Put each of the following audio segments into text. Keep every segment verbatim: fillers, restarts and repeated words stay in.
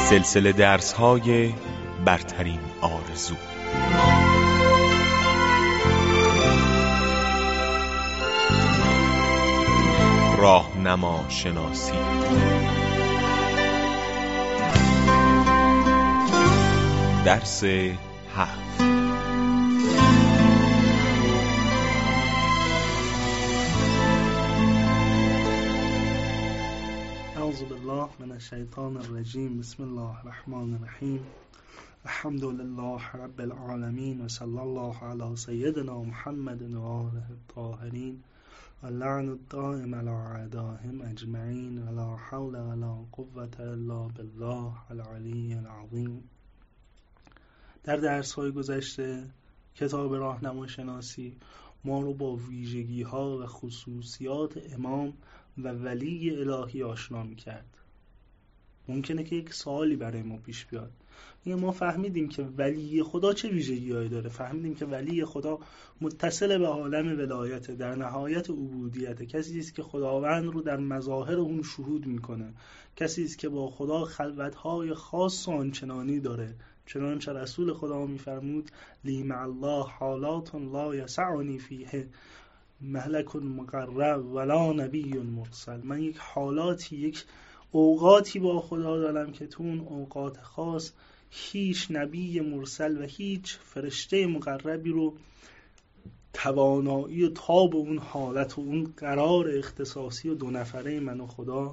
سلسله درس‌های برترین آرزو. راهنما شناسی. درس هفت. اعوذ بالله من الشیطان الرجیم. بسم الله الرحمن الرحیم. الحمد لله رب العالمین و صلی الله علی سیدنا محمد و آله الطاهرین و لعن الدائم علی اعدائهم اجمعین و لا حول و لا قوة الا بالله العلی العظیم. در درس‌های گذشته کتاب راهنما شناسی ما رو با ویژگی‌ها و خصوصیات امام و ولی الهی آشنا می‌کرد. ممکنه که یک سوالی برای ما پیش بیاد. ما فهمیدیم که ولی خدا چه ویژگی‌هایی داره، فهمیدیم که ولی خدا متصل به عالم ولایت، در نهایت عبودیت، کسی است که خداوند رو در مظاهر اون شهود میکنه، کسی است که با خدا خلوت‌های خاص و آنچنانی داره، چنانچه رسول خدا میفرمود لی مع الله حالات لا یسعنی فیه ملک مقرب ولا نبی مرسل. من یک حالاتی، یک اوقاتی با خدا دارم که تو اون اوقات خاص هیچ نبی مرسل و هیچ فرشته مقربی رو توانایی و تاب اون حالت و اون قرار اختصاصی و دو نفره من و خدا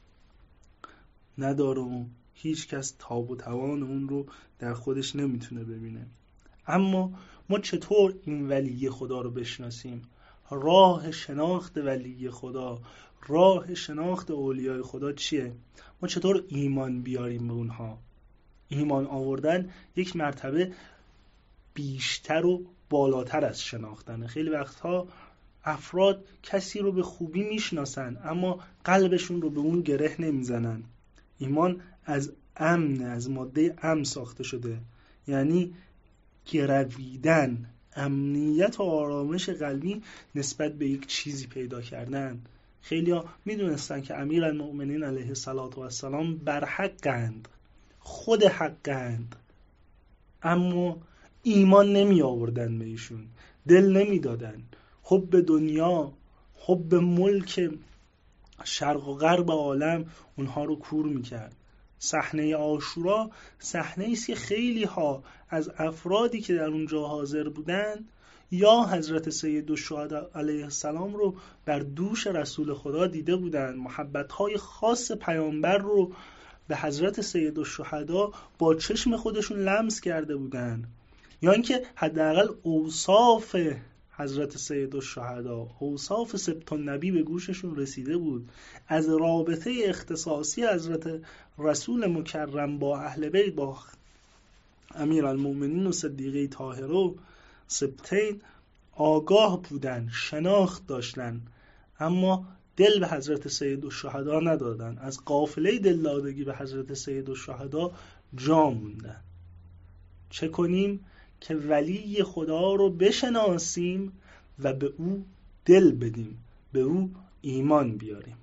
نداره و هیچ کس تاب و توان اون رو در خودش نمیتونه ببینه. اما ما چطور این ولی خدا رو بشناسیم؟ راه شناخت ولی خدا، راه شناخت اولیای خدا چیه؟ ما چطور ایمان بیاریم به اونها؟ ایمان آوردن یک مرتبه بیشتر و بالاتر از شناختنه. خیلی وقتها افراد کسی رو به خوبی میشناسن اما قلبشون رو به اون گره نمیزنن. ایمان از امن، از ماده امن ساخته شده، یعنی گرویدن، امنیت و آرامش قلبی نسبت به یک چیزی پیدا کردن. خیلی ها میدونستن که امیرالمؤمنین علیه السلام بر حقند، خود حقند، اما ایمان نمی آوردن به ایشون، دل نمی دادن. حب دنیا، حب ملک شرق و غرب عالم اونها رو کور میکرد. صحنه عاشورا صحنه ایست که خیلی ها از افرادی که در اونجا حاضر بودن یا حضرت سیدالشهدا علیه السلام رو بر دوش رسول خدا دیده بودن، محبت‌های خاص پیامبر رو به حضرت سیدالشهدا با چشم خودشون لمس کرده بودن، یا اینکه حداقل اوصاف حضرت سیدالشهدا، اوصاف سبط النبی به گوششون رسیده بود. از رابطه اختصاصی حضرت رسول مکرم با اهل بیت، با امیرالمؤمنین و صدیقه طاهره سبطین آگاه بودن، شناخت داشتن، اما دل به حضرت سیدالشهدا ندادن. از قافله دلدادگی به حضرت سیدالشهدا جا موندن. چه کنیم که ولی خدا رو بشناسیم و به او دل بدیم، به او ایمان بیاریم؟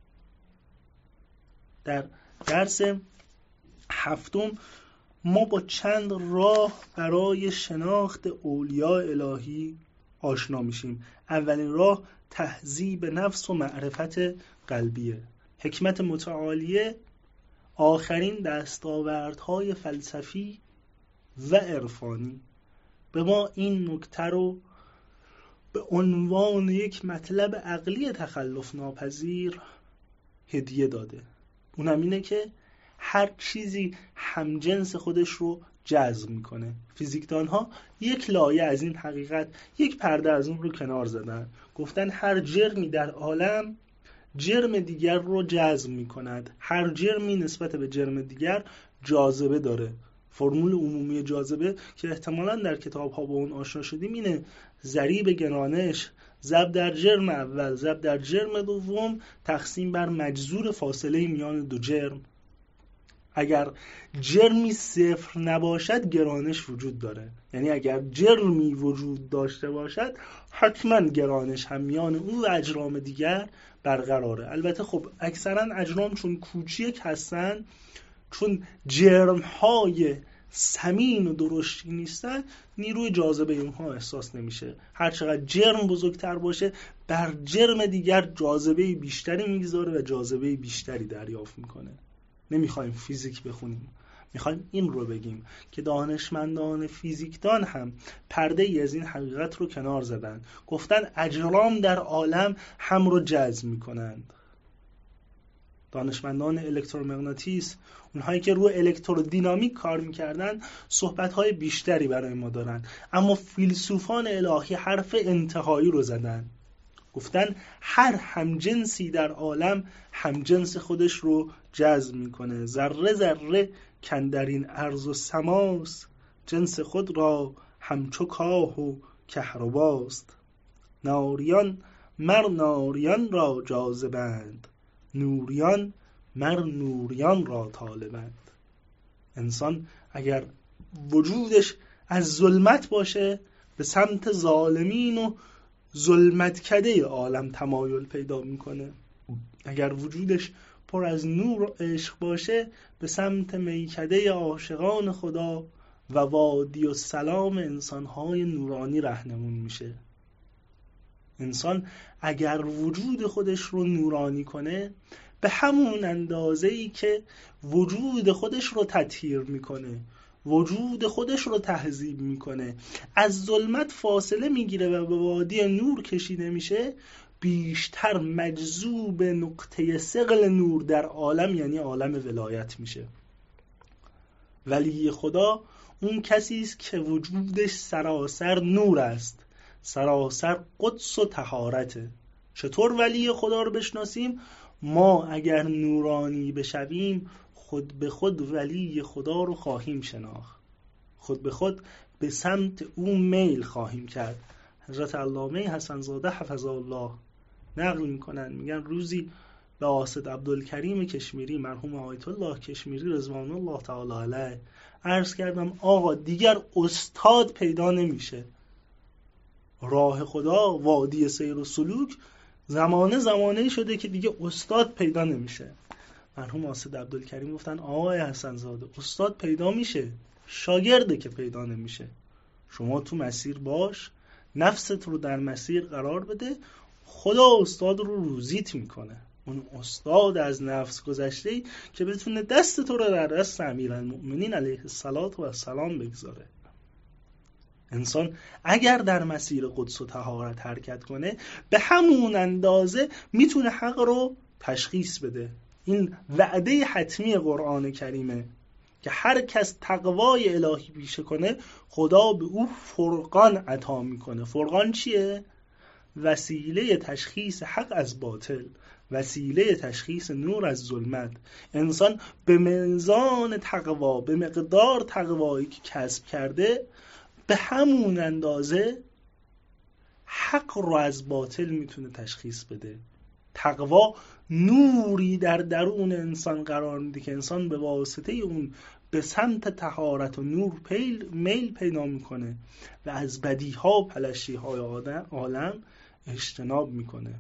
در درس هفتم ما با چند راه برای شناخت اولیاء الهی آشنا میشیم. اولین راه تهذیب نفس و معرفت قلبیه. حکمت متعالیه آخرین دستاوردهای فلسفی و عرفانی به ما این نکته رو به عنوان یک مطلب عقلی تخلف ناپذیر هدیه داده. اونم اینه که هر چیزی همجنس خودش رو جذب میکنه. فیزیکدان ها یک لایه از این حقیقت، یک پرده از اون رو کنار زدن، گفتن هر جرمی در عالم جرم دیگر رو جذب میکند، هر جرمی نسبت به جرم دیگر جاذبه داره. فرمول عمومی جاذبه که احتمالاً در کتاب ها با اون آشنا شدیم اینه: ضریب گرانش ضرب در جرم اول ضرب در جرم دوم تقسیم بر مجذور فاصله میان دو جرم. اگر جرمی صفر نباشد گرانش وجود داره، یعنی اگر جرمی وجود داشته باشد حتما گرانش هم میان اون و اجرام دیگر برقراره. البته خب اکثرا اجرام چون کوچیک هستن چون جرم‌های سمین و درشتی نیستن، نیروی جاذبه اونها احساس نمیشه. هر چقدر جرم بزرگتر باشه، بر جرم دیگر جاذبه بیشتری میگذاره و جاذبه بیشتری دریافت میکنه. نمیخوایم فیزیک بخونیم، میخوایم این رو بگیم که دانشمندان فیزیکدان هم پرده ای از این حقیقت رو کنار زدن، گفتن اجرام در عالم هم رو جذب میکنند. دانشمندان الکترومغناطیس، اونهایی که روی الکترودینامیک کار میکردن، صحبت‌های بیشتری برای ما دارن. اما فیلسوفان الهی حرف انتهایی رو زدن، گفتن هر همجنسی در عالم همجنس خودش رو جذب میکنه. ذره ذره کاندرین ارض و سماست، جنس خود را همچو کاه و کهرباست. ناریان مر ناریان را جاذبند، نوریان مر نوریان را طالبند. انسان اگر وجودش از ظلمت باشه، به سمت ظالمین و ظلمتکده عالم تمایل پیدا میکنه. اگر وجودش پر از نور و عشق باشه، به سمت میکده عاشقان خدا و وادی و سلام انسانهای نورانی رهنمون میشه. انسان اگر وجود خودش رو نورانی کنه، به همون اندازه‌ای که وجود خودش رو تطهیر میکنه، وجود خودش رو تهذیب میکنه، از ظلمت فاصله میگیره و به وادی نور کشیده میشه، بیشتر مجذوب نقطه ثقل نور در عالم، یعنی عالم ولایت میشه. ولی خدا اون کسی است که وجودش سراسر نور است، سراسر قدس و طهارته. چطور ولی خدا رو بشناسیم؟ ما اگر نورانی بشویم، خود به خود ولی خدا رو خواهیم شناخت، خود به خود به سمت او میل خواهیم کرد. حضرت علامه حسن زاده حفظه الله نقل میکنن، میگن روزی به قاصد عبدالکریم کشمیری، مرحوم آیت الله کشمیری رضوان الله تعالی علیه، عرض کردم آقا دیگر استاد پیدا نمیشه. راه خدا، وادی سیر و سلوک، زمانه زمانه شده که دیگه استاد پیدا نمیشه. مرحوم قاصد عبدالکریم گفتن آقای حسن زاده، استاد پیدا میشه، شاگرده که پیدا نمیشه. شما تو مسیر باش، نفست رو در مسیر قرار بده، خدا استاد رو روزیت میکنه. اون استاد از نفس گذشته که بتونه دست تو رو در دست امیرالمؤمنین علیه السلام بگذاره. انسان اگر در مسیر قدس و طهارت حرکت کنه، به همون اندازه میتونه حق رو تشخیص بده. این وعده حتمی قرآن کریمه که هر کس تقوای الهی پیشه کنه، خدا به او فرقان عطا میکنه. فرقان چیه؟ وسیله تشخیص حق از باطل، وسیله تشخیص نور از ظلمت. انسان به میزان تقوا، به مقدار تقوایی که کسب کرده، به همون اندازه حق رو از باطل میتونه تشخیص بده. تقوا نوری در درون انسان قرار میده که انسان به واسطه اون به سمت طهارت و نور پیل میل پیدا میکنه و از بدیها و پلشتیهای عالم اجتناب میکنه.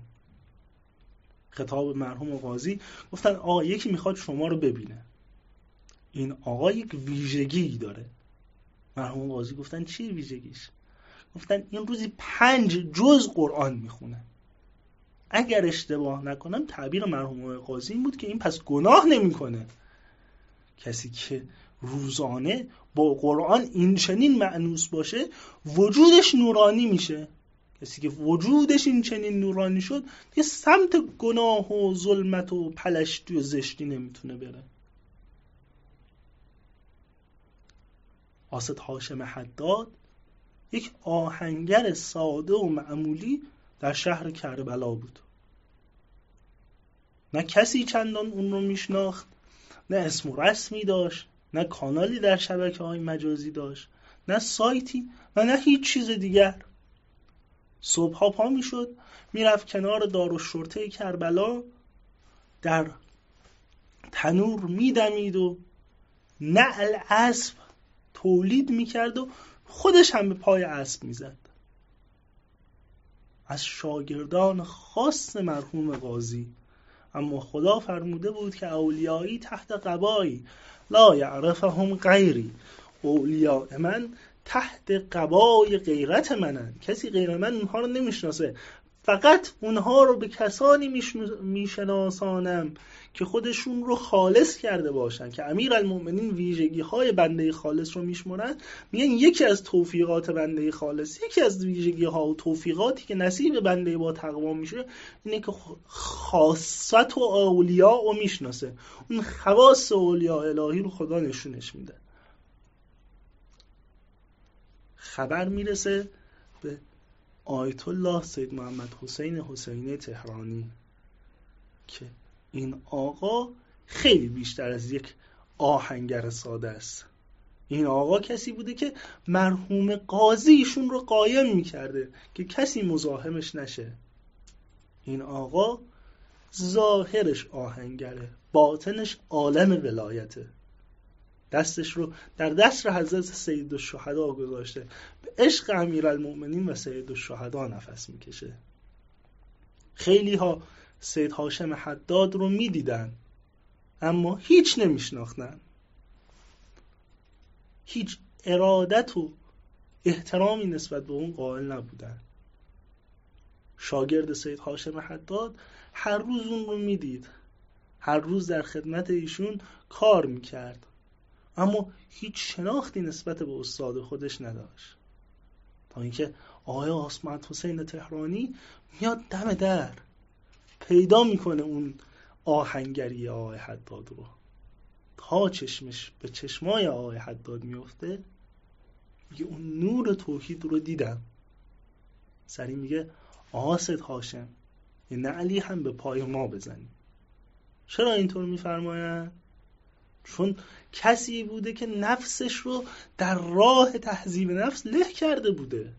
خطاب مرحوم قاضی، گفتن آقا یکی میخواد شما رو ببینه، این آقا یک ویژگی داره. مرحوم قاضی گفتن چی ویژگیش؟ گفتن این روزی پنج جز قرآن میخونه. اگر اشتباه نکنم تعبیر مرحوم قاضی این بود که این پس گناه نمیکنه. کسی که روزانه با قرآن این چنین مأنوس باشه، وجودش نورانی میشه. کسی که وجودش این چنین نورانی شد، دیگه سمت گناه و ظلمت و پلشتی و زشتی نمیتونه بره. قاصد هاشم حداد یک آهنگر ساده و معمولی در شهر کربلا بود. نه کسی چندان اون رو میشناخت، نه اسم و رسمی داشت، نه کانالی در شبکه‌های مجازی داشت، نه سایتی و نه هیچ چیز دیگر. صبحها پا میشد، میرفت کنار دارالشرطه کربلا، در تنور میدمید و نعل اسب تولید میکرد و خودش هم به پای اسب میزد. از شاگردان خاص مرحوم قاضی اما خدا فرموده بود که اولیایی تحت قبایی لا یعرفهم غیری، اولیاء من تحت قبای غیرت منن، کسی غیر من اونها رو نمیشناسه، فقط اونها رو به کسانی میشناسانم که خودشون رو خالص کرده باشن، که امیرالمومنین ویژگی های بنده خالص رو میشمرن. میگن یکی از توفیقات بنده خالص، یکی از ویژگی ها و توفیقاتی که نصیب بنده با تقوا میشه اینه که خاصت و اولیاء رو میشناسه، اون خواص اولیاء الهی رو خدا نشونش میده. خبر میرسه به آیت الله سید محمد حسین حسینی تهرانی که این آقا خیلی بیشتر از یک آهنگر ساده است. این آقا کسی بوده که مرحوم قاضی ایشون رو قایم میکرده که کسی مزاحمش نشه. این آقا ظاهرش آهنگره، باطنش عالم ولایته، دستش رو در دست حضرت سید الشهدا گذاشته، به عشق امیرالمؤمنین و سید الشهدا نفس میکشه. خیلی ها سید هاشم حداد رو میدیدن اما هیچ نمیشناختن، هیچ ارادت و احترامی نسبت به اون قائل نبودن. شاگرد سید هاشم حداد هر روز اون رو میدید، هر روز در خدمت ایشون کار میکرد، اما هیچ شناختی نسبت به استاد خودش نداشت. تا اینکه آقای عصمت حسین تهرانی میاد دم در، پیدا میکنه اون آهنگری آقای حداد رو، تا چشمش به چشمای آقای حداد میفته، میگه اون نور توحید رو دیدم. سری میگه آقا سید هاشم یه نعلی هم به پای ما بزنی. چرا اینطور میفرماین؟ چون کسی بوده که نفسش رو در راه تهذیب نفس له کرده بوده.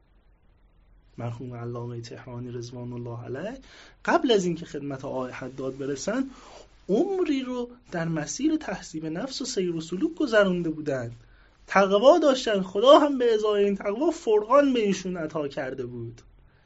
مرحوم علامه تهرانی رضوان الله علیه قبل از اینکه خدمت آقای حداد برسن عمری رو در مسیر تهذیب نفس و سیر و سلوک گذرونده بودن. تقوا داشتن، خدا هم به ازای این تقوا فرقان به ایشون عطا کرده بود.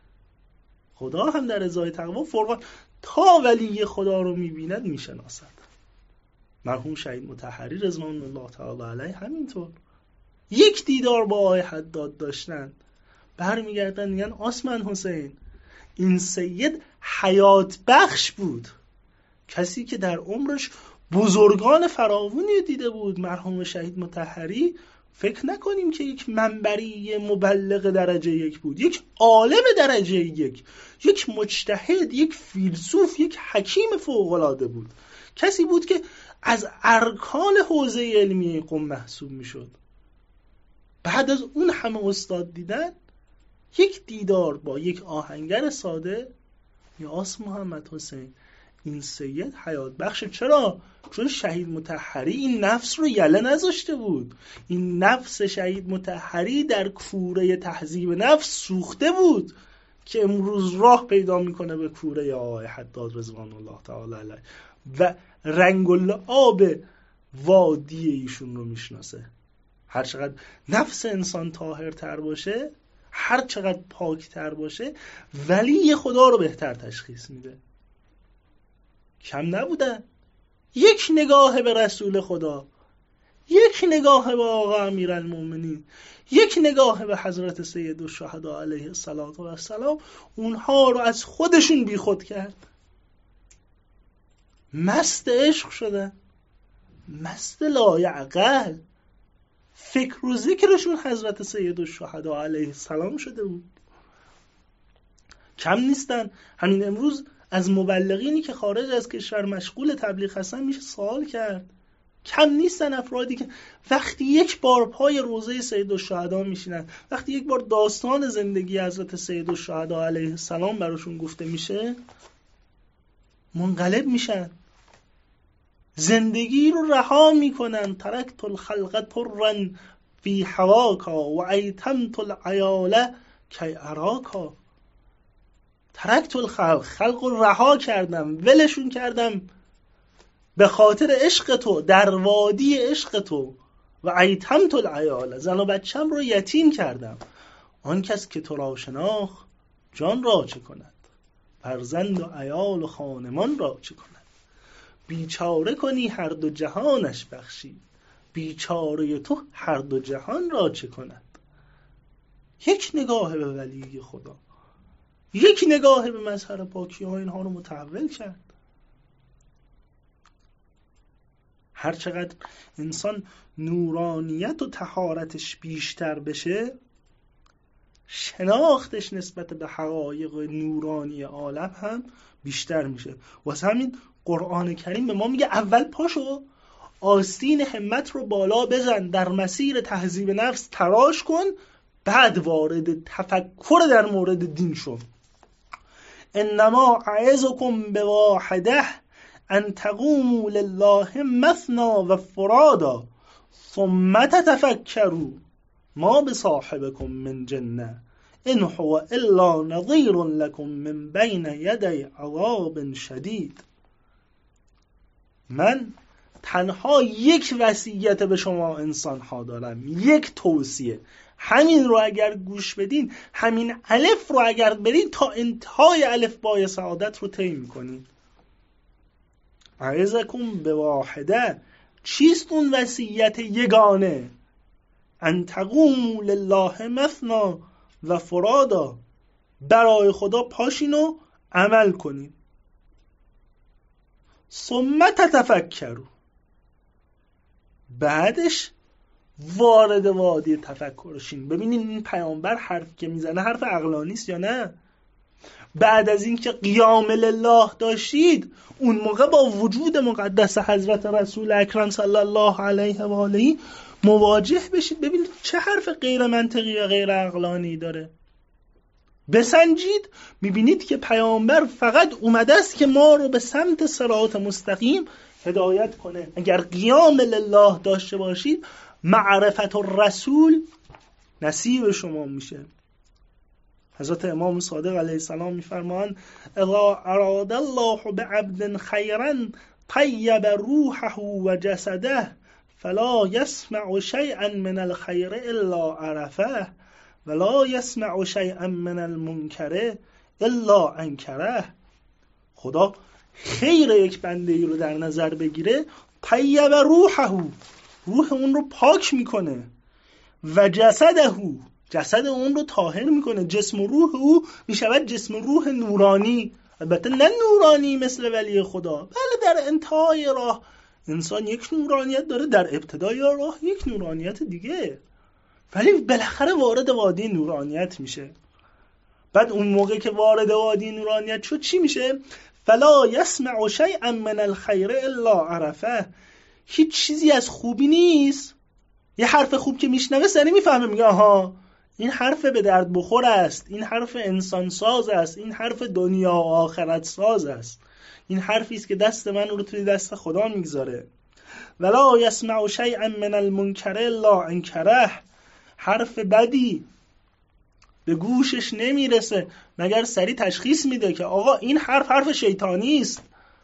خدا هم در ازای تقوا فرقان، تا ولی خدا رو میبیند میشناسد. مرحوم شهید مطهری رضوان الله تعالی علیه همینطور یک دیدار با آقای حداد داشتن، برمیگردن میگن عثمان حسین این سید حیات بخش بود، کسی که در عمرش بزرگان فراوانی دیده بود. مرحوم شهید مطهری فکر نکنیم که یک منبری مبلغ درجه یک بود، یک عالم درجه یک، یک مجتهد، یک فیلسوف، یک حکیم فوق‌العاده بود. کسی بود که از ارکان حوزه علمی قم محسوب میشد. بعد از اون همه استاد دیدن، یک دیدار با یک آهنگر ساده، یا آس محمد حسین این سید حیات بخش. چرا؟ چون شهید مطهری این نفس رو یله نذاشته بود. این نفس شهید مطهری در کوره تهذیب نفس سوخته بود که امروز راه پیدا میکنه به کوره آقای حداد رضوان الله تعالی علیه و رنگ آب وادی ایشون رو میشناسه. هر چقدر نفس انسان طاهرتر باشه، هر چقدر پاکتر باشه، ولی خدا رو بهتر تشخیص میده. کم نبودن. یک نگاه به رسول خدا، یک نگاه به آقا امیرالمومنین، یک نگاه به حضرت سید الشهدا علیه السلام، اونها رو از خودشون بی خود کرد. مست عشق شدن، مست لایعقل. فکر و ذکرشون حضرت سید الشهدا علیه السلام شده بود. کم نیستن. همین امروز از مبلغینی که خارج از کشور مشغول تبلیغ هستن میشه سوال کرد. کم نیستن افرادی که وقتی یک بار پای روضه سید الشهدا میشینن، وقتی یک بار داستان زندگی حضرت سید الشهدا علیه السلام براشون گفته میشه، منقلب میشن، زندگی رو رها میکنن. ترکت الخلق طرا فی هواکا و ایتمت العیال کی اراکا. ترکت الخلق، خلق رو رها کردم، ولشون کردم به خاطر عشق تو، در وادی عشق تو. و ایتمت العیال، زن و بچم رو یتیم کردم. آن کس که تو را شناخت جان را چه کند. فرزند و عیال و خانمان را چه کند؟ بیچاره کنی هر دو جهانش بخشی، بیچاره تو هر دو جهان را چه کند؟ یک نگاه به ولی خدا، یک نگاه به مظهر پاکی ها اینها رو متحول کرد. هر چقدر انسان نورانیت و طهارتش بیشتر بشه، شناختش نسبت به حقایق نورانی عالم هم بیشتر میشه. واسه همین قرآن کریم به ما میگه اول پاشو آستین همت رو بالا بزن، در مسیر تهذیب نفس تراش کن، بعد وارد تفکر در مورد دین شو. انما اعظکم بواحده ان تقوموا لله مثنا و فرادا ثم تتفکروا ما بصاحبكم من جنه ان هو الا نظیر لكم من بین یدی عذاب شدید. من تنها یک وصیت به شما انسان ها دارم، یک توصیه. همین رو اگر گوش بدین، همین الف رو اگر برین، تا انتهای الف بای سعادت رو طی میکنین. اعظکم بواحده، چیست اون وصیت یگانه؟ ان تقوموا لله مثنا و فرادا، برای خدا پاشین و عمل کنین. ثم تتفکروا، بعدش وارد وادی تفکرشین. ببینین این پیامبر حرف که میزنه حرف عقلانی است یا نه؟ بعد از اینکه قیام لله داشتید، اون موقع با وجود مقدس حضرت رسول اکرم صلی الله علیه و آله مواجه بشید. ببینید چه حرف غیر منطقی و غیر عقلانی داره. بسنجید، میبینید که پیامبر فقط اومده است که ما رو به سمت صراط مستقیم هدایت کنه. اگر قیام لله داشته باشید، معرفت الرسول نصیب شما میشه. حضرت امام صادق علیه السلام میفرمان اذا اراد الله بعبد خیرا طیب روحه و جسده فلا يسمع شيئا من الخير الا عرفه ولا يسمع شيئا من المنکر الا انکره. خدا خیر یک بنده ای رو در نظر بگیره، طیب روحه، روح اون رو پاک میکنه، و جسده، جسد اون رو طاهر میکنه. جسم و روح او میشود جسم و روح نورانی، البته نه نورانی مثل ولی خدا، بله در انتهای راه انسان یک نورانیت داره، در ابتدای راه یک نورانیت دیگه، ولی بالاخره وارد وادی نورانیت میشه. بعد اون موقع که وارد وادی نورانیت شد چی میشه؟ فلا یسمع شیئا من الخیر الا عرفه. هیچ چیزی از خوبی نیست، یه حرف خوب که میشنوه سری میفهمه، میگه آها این حرف به درد بخور است، این حرف انسان ساز است، این حرف دنیا و آخرت ساز است، این حرفی است که دست من رو توی دست خدا میگذاره. ولا یسمع شیئا من المنکر الا انکره. حرف بدی به گوشش نمیرسه مگر سری تشخیص میده که آقا این حرف حرف شیطانی است،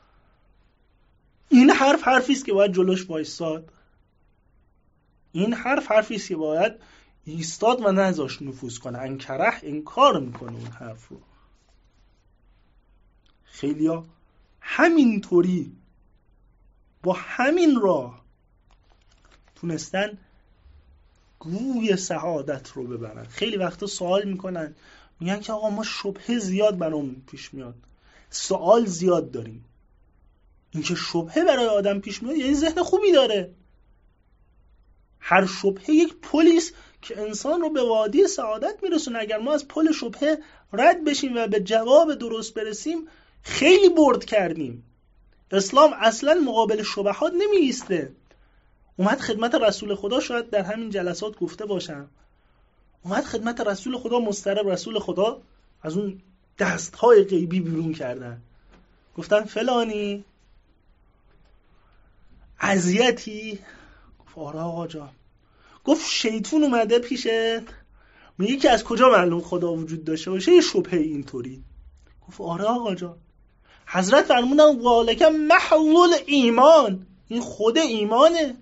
این حرف حرفی است که باید جلوش وایساد، این حرف حرفی است که باید ایستاد و نذاش نفوذ کنه. انکره انکار میکنه اون حرف رو. خیلیا همینطوری با همین راه تونستن گوی سعادت رو ببرن. خیلی وقتا سوال میکنن، میگن که آقا ما شبهه زیاد برامون پیش میاد، سوال زیاد داریم. اینکه شبهه برای آدم پیش میاد یعنی ذهن خوبی داره. هر شبهه یک پلیس که انسان رو به وادی سعادت میرسونه. اگر ما از پل شبهه رد بشیم و به جواب درست برسیم، خیلی برد کردیم. اسلام اصلا مقابل شبهات نمی ایسته. اومد خدمت رسول خدا، شاید در همین جلسات گفته باشم، اومد خدمت رسول خدا، مسترب رسول خدا از اون دستهای غیبی بیرون کردن، گفتن فلانی اذیتی؟ گفت آره آقا جان. گفت شیطون اومده پیشت میگه که از کجا معلوم خدا وجود داشته باشه یه شبهه اینطوری؟ گفت آره آقا جان. حضرت فرمودن ذالک محل ایمان، این خود ایمانه.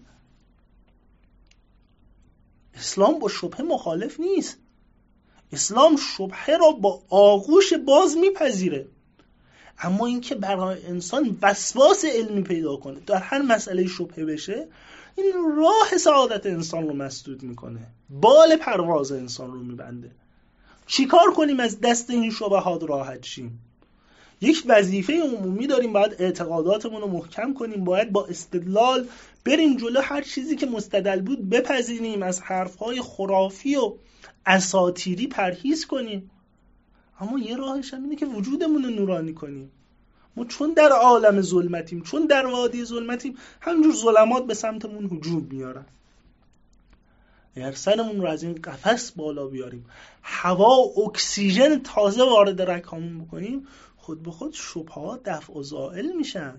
اسلام با شبهه مخالف نیست. اسلام شبهه را با آغوش باز میپذیره. اما اینکه برای انسان وسواس علمی پیدا کنه، در هر مسئله شبهه بشه، این راه سعادت انسان رو مسدود میکنه، بال پرواز انسان رو میبنده. چیکار کنیم از دست این شبهات راحت شیم؟ یک وظیفه عمومی داریم، باید اعتقاداتمون رو محکم کنیم، باید با استدلال بریم جلو، هر چیزی که مستدل بود بپذیریم، از حرفهای خرافی و اساطیری پرهیز کنیم. اما یه راهش هم اینه که وجودمون رو نورانی کنیم. ما چون در عالم ظلمتیم، چون در وادی ظلمتیم، همینجور ظلمات به سمتمون هجوم میارن. اگر سرمون رو از این قفس بالا بیاریم، هوا و اکسیژن تازه وارد رگ‌هامون بکنیم، خود به خود شبهات دفع و زائل میشن.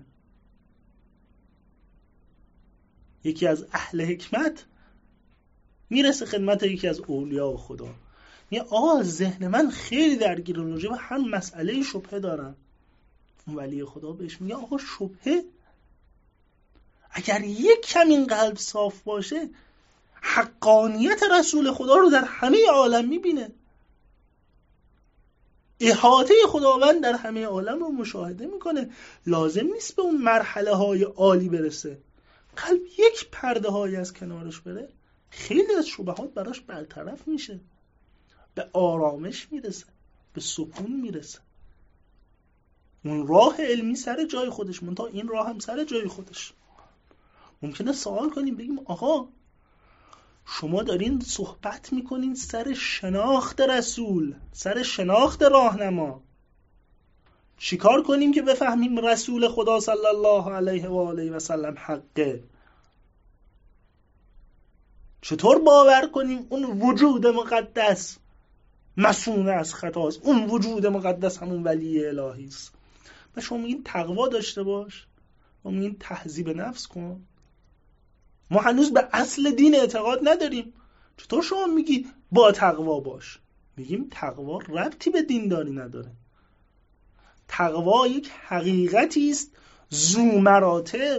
یکی از اهل حکمت میرسه خدمت یکی از اولیاء خدا، میگه آقا ذهن من خیلی درگیر راجع به هر مسئله شبهه دارم. اون ولی خدا بهش میگه آقا شبهه اگر یک کم این قلب صاف باشه، حقانیت رسول خدا رو در همه عالم میبینه، احاطه خداوند در همه عالم رو مشاهده میکنه، لازم نیست به اون مرحله های عالی برسه. قلب یک پرده های از کنارش بره، خیلی از شبهات براش برطرف میشه، به آرامش میرسه، به سکون میرسه. اون راه علمی سر جای خودش، منتها این راه هم سر جای خودش. ممکنه سوال کنیم بگیم آقا شما دارین صحبت میکنین سر شناخت رسول، سر شناخت راهنما، چیکار کنیم که بفهمیم رسول خدا صلی الله علیه و آله و سلم حقه؟ چطور باور کنیم اون وجود مقدس مسون از خطاست، اون وجود مقدس همون ولی الهی است؟ و شما میگین تقوا داشته باش، ما میگین تهذیب نفس کن. ما هنوز به اصل دین اعتقاد نداریم، چطور شما میگی با تقوا باش؟ میگیم تقوا ربطی به دینداری نداره. تقوا یک حقیقتی است ذو مراتب.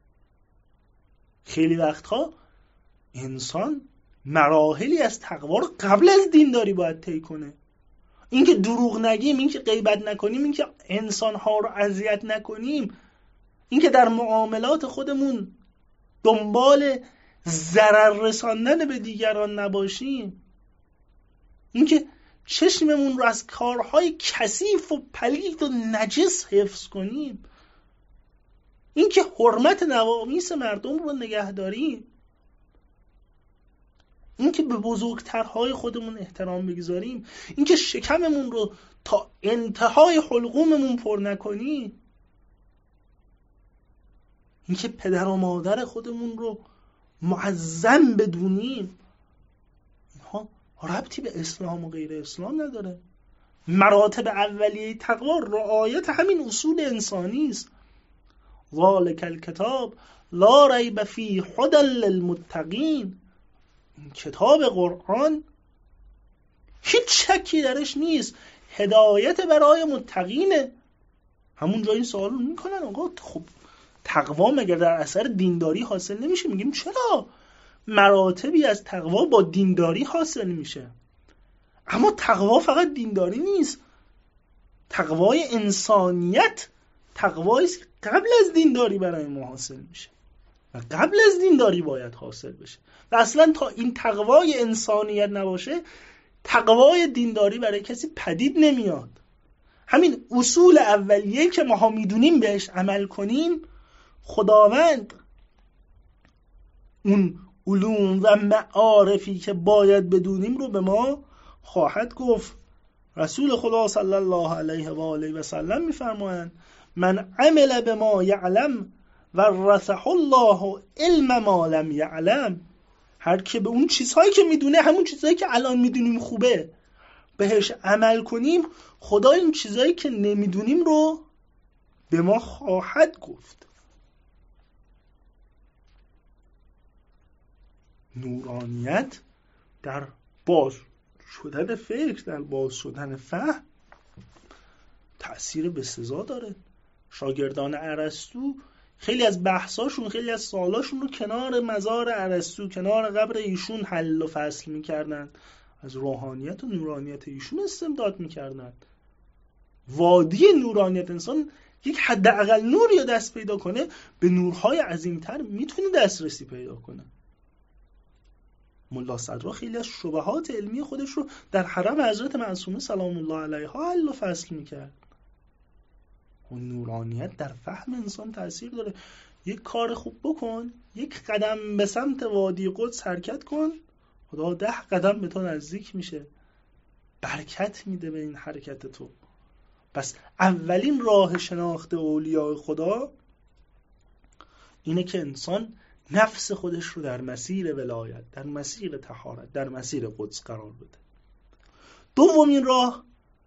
خیلی وقتها انسان مراحلی از تقوا رو قبل از دینداری باید طی کنه. اینکه دروغ نگیم، اینکه غیبت نکنیم، اینکه انسانها رو اذیت نکنیم، اینکه در معاملات خودمون دنبال ضرر رساندن به دیگران نباشیم، اینکه چشممون رو از کارهای کثیف و پلید و نجس حفظ کنیم، اینکه حرمت نوامیس مردم رو نگه داریم، اینکه به بزرگترهای خودمون احترام بگذاریم، اینکه شکممون رو تا انتهای حلقوممون پر نکنیم، اینکه پدر و مادر خودمون رو معظم بدونیم، اینها ربطی به اسلام و غیر اسلام نداره. مراتب اولیه تقوا رعایت همین اصول انسانی است. ذالک الکتاب لا ریب فیه هدی للمتقین. این کتاب قرآن هیچ شکی درش نیست، هدایت برای متقینه. همون جایی سوال میکنن آقا خب تقوا مگر در اثر دینداری حاصل نمیشه؟ میگیم چرا؟ مراتبی از تقوا با دینداری حاصل میشه. اما تقوا فقط دینداری نیست، تقوای انسانیت تقوایی است قبل از دینداری برای ما حاصل میشه و قبل از دینداری باید حاصل بشه. و اصلا تا این تقوای انسانیت نباشه، تقوای دینداری برای کسی پدید نمیاد. همین اصول اولیه که ما میدونیم بهش عمل کنیم، خداوند اون علوم و معارفی که باید بدونیم رو به ما خواهد گفت. رسول خدا صلی الله علیه و آله و سلم میفرمایند من عمل بما یعلم ورثه الله علم ما لم یعلم. هر که به اون چیزهایی که میدونه، همون چیزهایی که الان میدونیم خوبه، بهش عمل کنیم، خدا این چیزهایی که نمیدونیم رو به ما خواهد گفت. نورانیت در باز شدن فکر، در باز شدن فهم تأثیر بسزا داره. شاگردان ارسطو خیلی از بحثاشون، خیلی از سوالاشون رو کنار مزار ارسطو، کنار قبر ایشون حل و فصل میکردن، از روحانیت و نورانیت ایشون استمداد میکردن. وادی نورانیت انسان یک حداقل نوری رو دست پیدا کنه، به نورهای عظیمتر میتونه دسترسی پیدا کنه. ملا صدرا خیلی از شبهات علمی خودش رو در حرم حضرت معصومه سلام الله علیها حل و فصل میکرد. و نورانیت در فهم انسان تأثیر داره. یک کار خوب بکن، یک قدم به سمت وادی قدس حرکت کن، خدا ده قدم به تو نزدیک میشه، برکت میده به این حرکت تو. پس اولین راه شناخت اولیاء خدا اینه که انسان نفس خودش رو در مسیر ولایت، در مسیر طهارت، در مسیر قدس قرار بده. دومین راه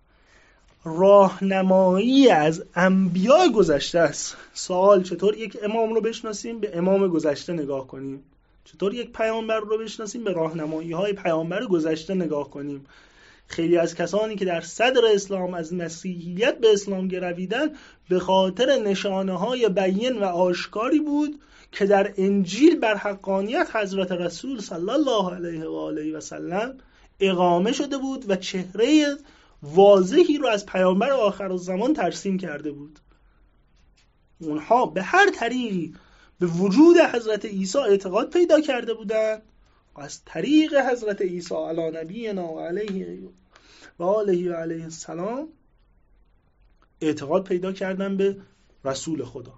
راهنمایی از انبیاء گذشته است. سوال چطور یک امام رو بشناسیم؟ به امام گذشته نگاه کنیم. چطور یک پیامبر رو بشناسیم؟ به راهنمایی های پیامبر گذشته نگاه کنیم. خیلی از کسانی که در صدر اسلام از مسیحیت به اسلام گرویدن به خاطر نشانه های بیان و آشکاری بود که در انجیل بر حقانیت حضرت رسول صلی الله علیه و آله و سلم اقامه شده بود و چهره واضحی رو از پیامبر آخرالزمان ترسیم کرده بود. اونها به هر طریقی به وجود حضرت عیسی اعتقاد پیدا کرده بودند و از طریق حضرت عیسی علی نبینا و علیه و آله و علیه السلام اعتقاد پیدا کردن به رسول خدا.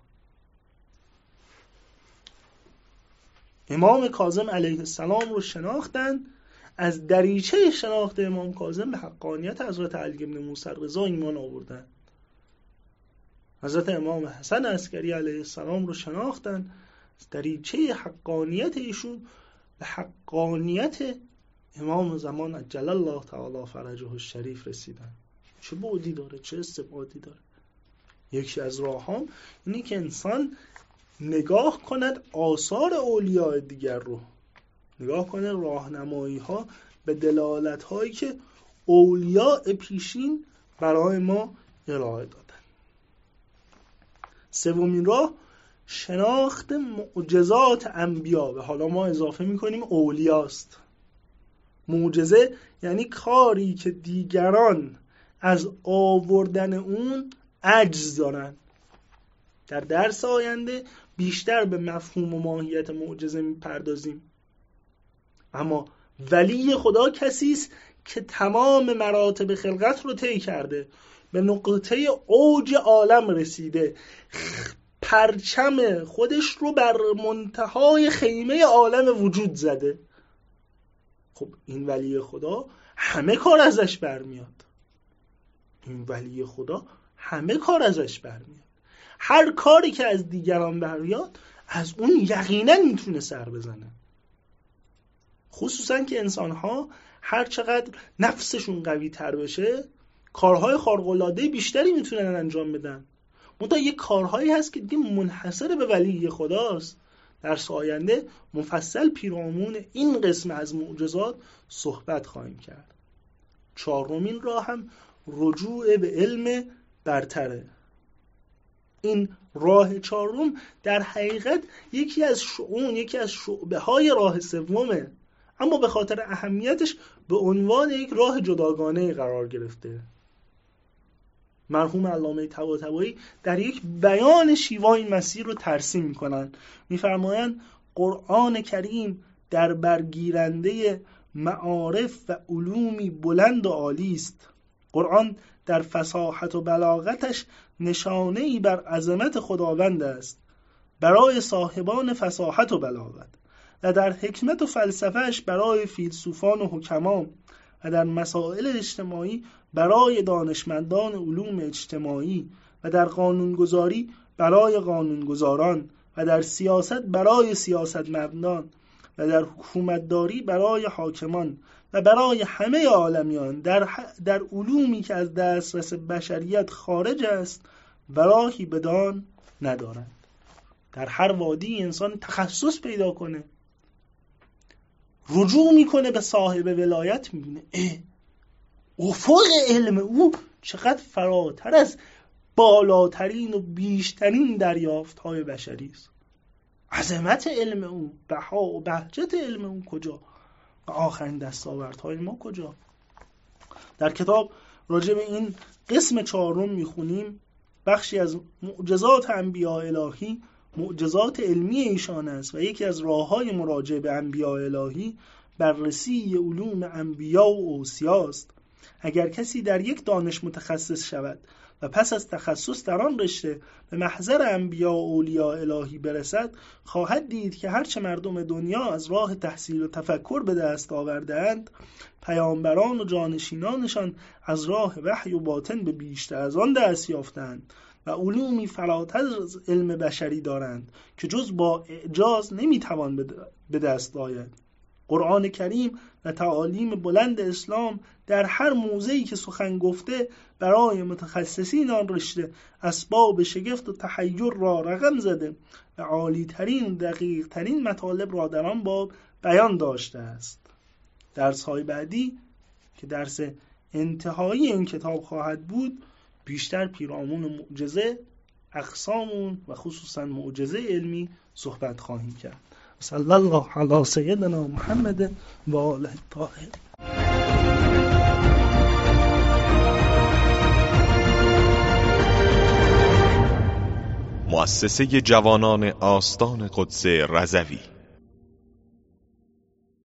امام کاظم علیه السلام رو شناختن. از دریچه شناخت امام کاظم به حقانیت حضرت علی بن موسی رضا ایمان آوردن. حضرت امام حسن عسکری علیه السلام رو شناختن. از دریچه حقانیت ایشون به حقانیت امام زمان عجل الله تعالی فرجه الشریف رسیدن. چه بعدی داره، چه استبعادی داره. یکی از راهام اینه که انسان نگاه کند آثار اولیاء دیگر رو، نگاه کنه راهنمایی ها به دلالت هایی که اولیاء پیشین برای ما ارائه دادن. سومین راه شناخت معجزات انبیا، و حالا ما اضافه میکنیم اولیاست. معجزه یعنی کاری که دیگران از آوردن اون عجز دارن. در درس آینده بیشتر به مفهوم و ماهیت معجزه میپردازیم. اما ولی خدا کسی است که تمام مراتب خلقت رو طی کرده، به نقطه اوج عالم رسیده، پرچم خودش رو بر منتهای خیمه عالم وجود زده. خب این ولی خدا همه کار ازش برمیاد. این ولی خدا همه کار ازش برمیاد. هر کاری که از دیگران برمیاد از اون یقینا میتونه سر بزنه. خصوصا که انسان‌ها هر چقدر نفسشون قوی تر بشه کارهای خارق‌العاده بیشتری میتونن انجام بدن. منتها یک کارهایی هست که دیگه منحصر به ولی خداست. در آینده مفصل پیرامون این قسم از معجزات صحبت خواهیم کرد. چهارمین راه هم رجوع به علم برتره. این راه چهارم در حقیقت یکی از شؤون، یکی از شعبه‌های راه سومه، اما به خاطر اهمیتش به عنوان یک راه جداگانه قرار گرفته. مرحوم علامه طباطبایی در یک بیان شیوا این مسیر رو ترسیم می‌کنند. می‌فرمایند قرآن کریم در برگیرنده معارف و علومی بلند و عالی است. قرآن در فصاحت و بلاغتش نشانه‌ای بر عظمت خداوند است برای صاحبان فصاحت و بلاغت، و در حکمت و فلسفهش برای فیلسوفان و حکما، و در مسائل اجتماعی برای دانشمندان علوم اجتماعی، و در قانونگذاری برای قانونگذاران، و در سیاست برای سیاستمداران، و در حکومتداری برای حاکمان، و برای همه عالمیان در, در علومی که از دسترس بشریت خارج است و راهی بدان ندارند. در هر وادی انسان تخصص پیدا کنه، رجوع میکنه به صاحب ولایت، میبینه افق علم او چقدر فراتر از بالاترین و بیشترین دریافت های بشری است. عظمت علم او، بها و بهجت علم او کجا و آخرین دستاوردهای ما کجا؟ در کتاب راجع به این قسم چهارم میخونیم. بخشی از معجزات انبیاء الهی معجزات علمی ایشان است و یکی از راه‌های مراجعه به انبیاء الهی بررسی علوم انبیاء و اوصیاست. اگر کسی در یک دانش متخصص شود و پس از تخصص در آن رشته به محضر انبیاء و اولیاء الهی برسد، خواهد دید که هرچه مردم دنیا از راه تحصیل و تفکر به دست آورده‌اند، پیامبران و جانشینانشان از راه وحی و باطن به بیشتر از آن دست یافتند و علومی فراتر از علم بشری دارند که جز با اعجاز نمیتوان به دست آید. قرآن کریم و تعالیم بلند اسلام در هر موضعی که سخن گفته برای متخصصین آن رشته اسباب شگفت و تحیر را رقم زده و عالی ترین دقیق ترین مطالب را در آن باب بیان داشته است. درس های بعدی که درس انتهایی این کتاب خواهد بود، بیشتر پیرامون معجزه، اقسام و خصوصا معجزه علمی صحبت خواهیم کرد. صلی الله علی سیدنا محمد و آله الطاهرین. مؤسسه جوانان آستان قدس رضوی